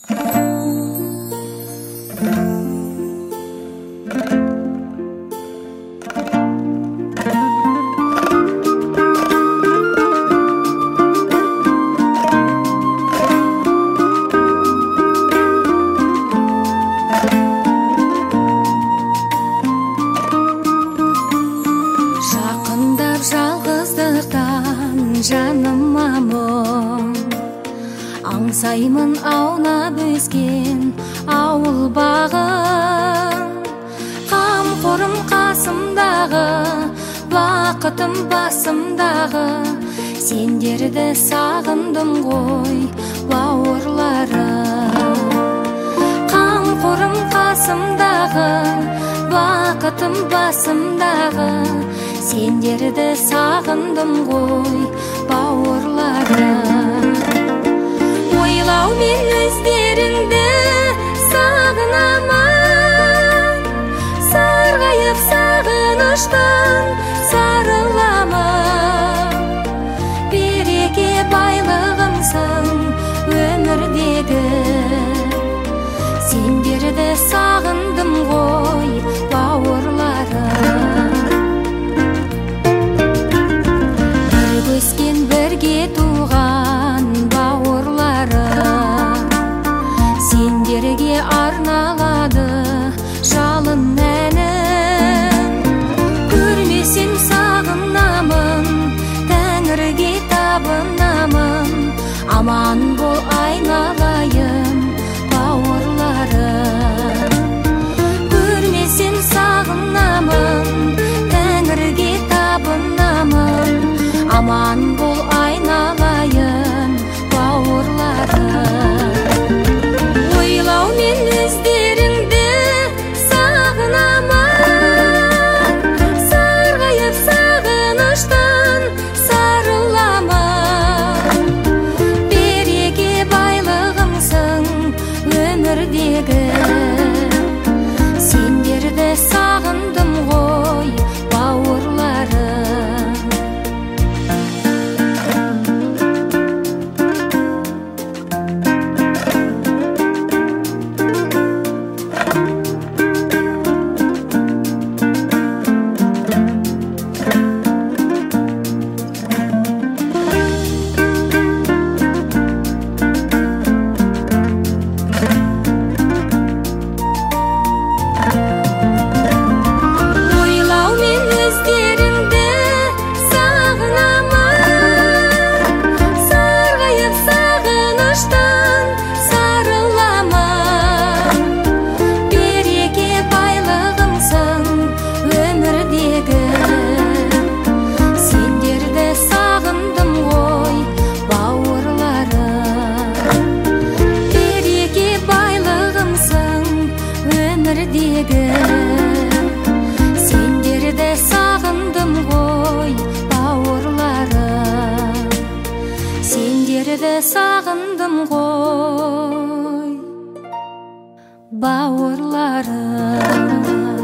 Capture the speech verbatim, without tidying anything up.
Жаныма мұң аңсаймын аунап өскен ауыл бағым, қамқорым қасымдағы, бақытым басымдағы, сендерді сағындым ғой бауырларым. Қамқорым қасымдағы, бақытым басымдағы, сендерді сағындым ғой бауырларым. Ойлау мен өздеріңді сағынамын, сарғайып сағыныштан сарыламын. Береке байлығымсың өмірдегі, сендерді сағындым ғой бауырларым. Өскен бірге туған бауырларым, сендерге арналады жалын әнім. Көрмесем сағынамын, Тәңірге табынамын, аман бол айналайын бауырларым. Көрмесем сағынамын, Тәңірге табынамын, аман бол айналайын бауырларым. Ойлау мен өздеріңді сағынамын, сарғайып сағыныштан сарыламын. Береке байлығымсың өмірдегі, сендерді сағындым ғой бауырларым. Сендерді сағындым ғой бауырларым, сендерді сағындым ғой бауырларым.